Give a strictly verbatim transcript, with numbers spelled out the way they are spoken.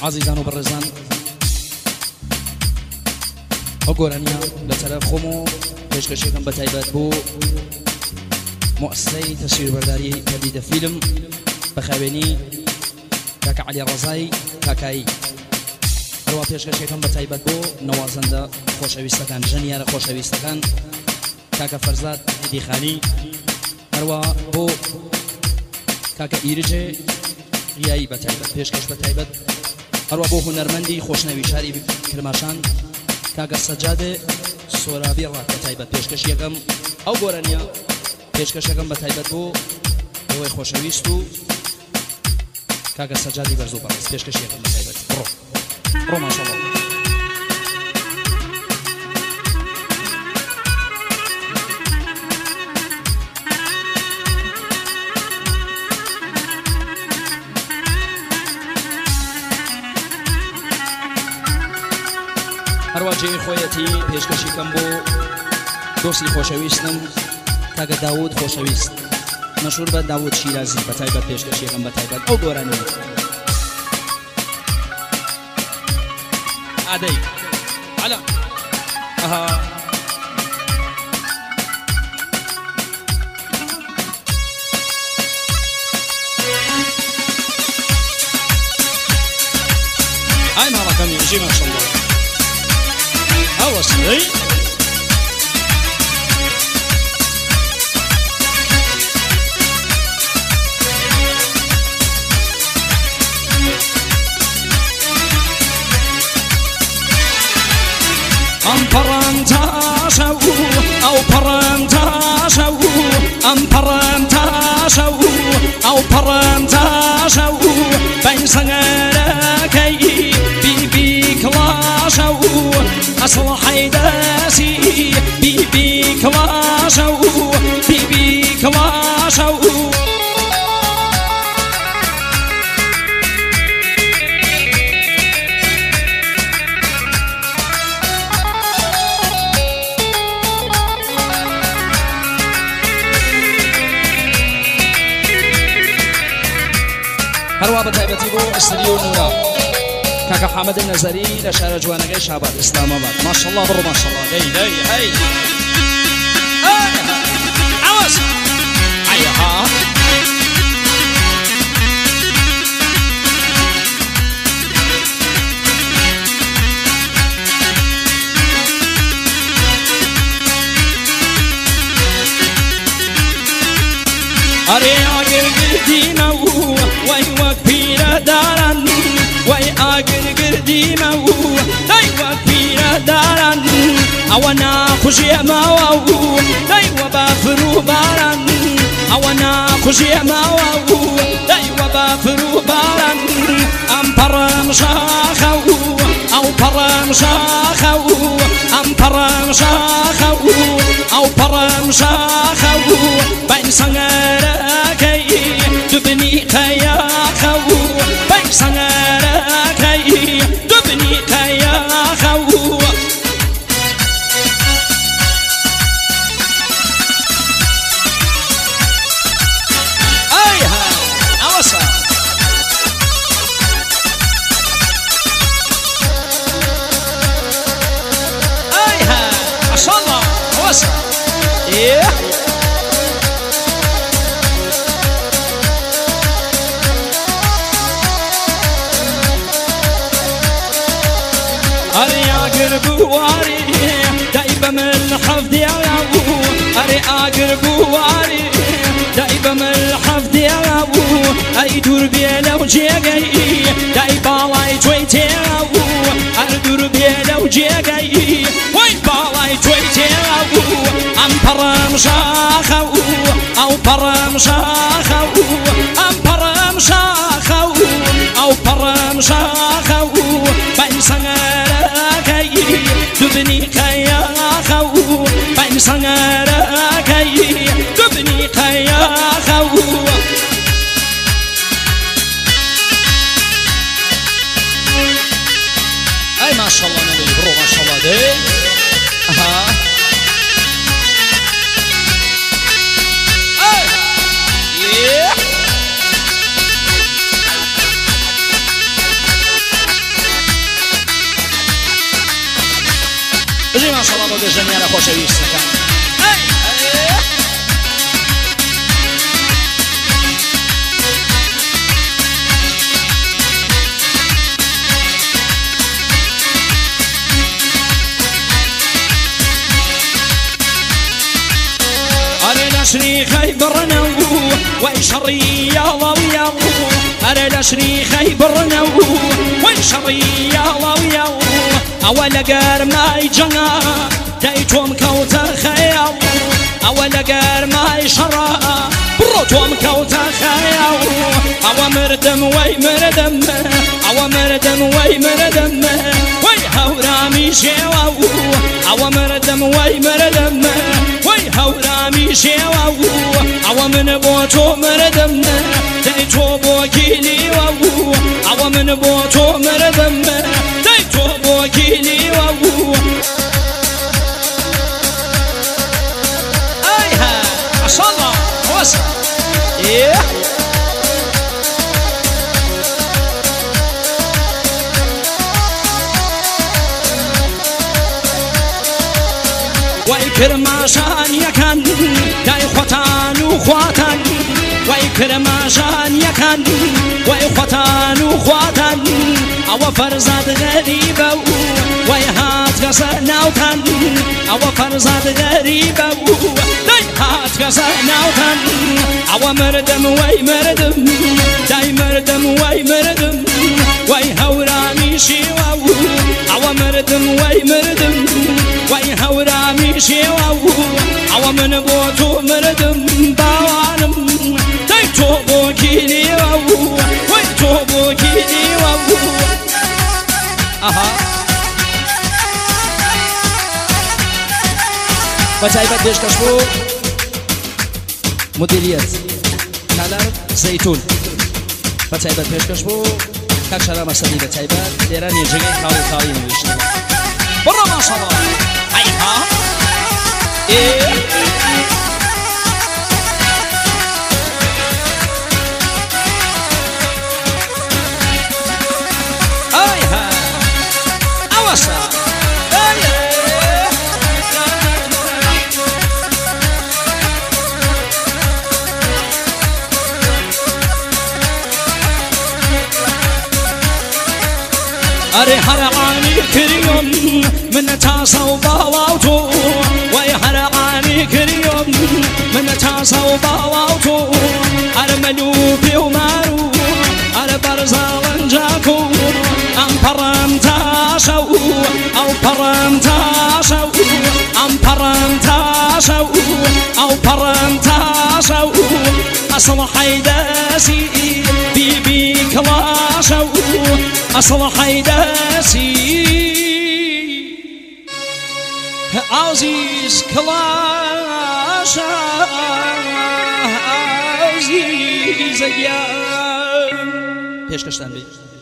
عزيزان وبرزان أقولني لطرف خمو پێشکەشێکم بە تایبەت بۆ مؤسسەی تەسویربەرداری پەدیدە فیلم بەخاوێنی کاکە عەلی ڕەزای کاکایی هەروە پێشکەشێکم بە تایبەت بۆ نەوازەندە خۆشەویستەکان ژەنیارە خۆشەویستەکان کاکە فەرزاد عیدیخانی هەروە بۆ کاکە ئیرجێ ریایی بە تایبەت پێشکەش بە تایبەت هەروە بۆ هونەرمەندی خۆشنەوی شاری کرماشان کاکە سەجادێ سۆرابی ڕات بە تایبەت پێشکەش یەکەم ئەو گۆرەنیە پێشکەشەکەم بە تایبەت بۆ ئەوەی خۆشەویست و کاکە سەجادی بەرز و بەڕێز پێشکەش یەکەم بە تایبەت بڕۆ بڕۆ ماشەڵڵا هەروە جێی خۆیەتی پێشکەشیکەم بۆ دۆستی خۆشەویستم کاکە داوود خۆشەویست مەشهور بە داوود شیرازی بە تایبەت پێشکەشیەکەم بە تایبەت ئەو گۆرانەیە ئادەی عەلا ئەها ئای ماڵەکەمی ژی ماشەڵڵا أوصلي أم برانتاشو أو برانتاشو أم برانتاشو أو برانتاشو بين سنغركي بيبي كلاشو أصل حيداسي بيبي كلاشو بيبي كلاشو هەروە بە تایبەتی بۆ ئستریۆ نورا کاکە حامد نەزەری لە شارە جوانەکەی شابات ئیسلاماباد ماشەڵڵا بڕۆ ماشەڵڵا دەی دەی هەی ئەوەس ئەیها ئەرێ ئاگر گردینە و وەی وەک پیرە داران وەی ئاگر گردینە و دەی وەک پیرە داران ئەوە ناخوشیێماوە و دەی وە بافر و باران ئەوە ناخوشیێماوە و دەی وە بافر و باران ئەم پەڕەم شاخە و ئەو پەڕەم شاخە و ئەم پەڕەم شاخە و ئەو پەڕەم شاخە و بەی سەنگەرەکەی دوبنی قەیاخە و بەی سەنگەرەکەی دوبنی قەیاخە و ئەیها ئەوەسە ئەیها ماشەڵڵا ئەوەسە ئێ أري أقرب واري دايبة من حفظ يا أبو أري أقرب واري دايبة من حفظ يا أبو أري دور بيلا وجيجي دايبة لاي تويت يا أبو أري دور بيلا وجيجي وين بالاي تويت يا أبو أم برام شاخو أو برام شاخو أم برام شاخو أو برام شاخو بين سنغركي دبني قياخو بين سنغركي دبني قياخو أي ما شاء الله نبي برو ما شاء الله دي أها أي yeah. بژی ماشەڵڵا بۆ ژەنیارە خۆشەویستەکان شريخي برنو ويشري يا ضويا أرى شريخي برنو ويشري يا ضويا أول قار ما يجنا دايتهم كوتا خيال أول قار ما يشرى بروتهم كوتا خيال أو مردم وي مردم أو مردم وي مردم وي هورامي شيواو أو مردم وي مردم وي هورامي شيواو أو من بوتو مردم دايتو بوكيلي واو أو من بوتو مردم دايتو بوكيلي واو أيها ما شاء الله وسع إيه ويكرماشان يكن داي خوتان وخواتن ويكرماشان يكن ويخوتان وخواتن أو فرزاد غريبة ويهات قصناوتن أو فرزاد غريبة ويهات قصناوتن أو مردم وي مردم داي مردم وي مردم ويهورامي شيواو أو مردم وي مردم ويهورامي شيواو أو من بوتو مردم باوانم دايتو بوكيني واو ويتو بوكيني واو أها بتايبت ديش كشفو مديرية كالر زيتون بتايبت ديش كشفو كاكشرا مسدي بتايبت ديران يجي خاوي خاوي نويشت برا ما شاء الله أيها إيه أيها أوسع أري هرعاني كريم من تاسو باواوتو وي هرعاني كريم من تاسو باواوتو أرملو بيومارو أربرزالن جاكو أم برم تاسو أو برم تاسو أم برم تاسو أو برم تاسو أصل حيداسي بيبي كلاسو أصل حيداسي عزيز كلاسا عزيز يا پیشکشتن بی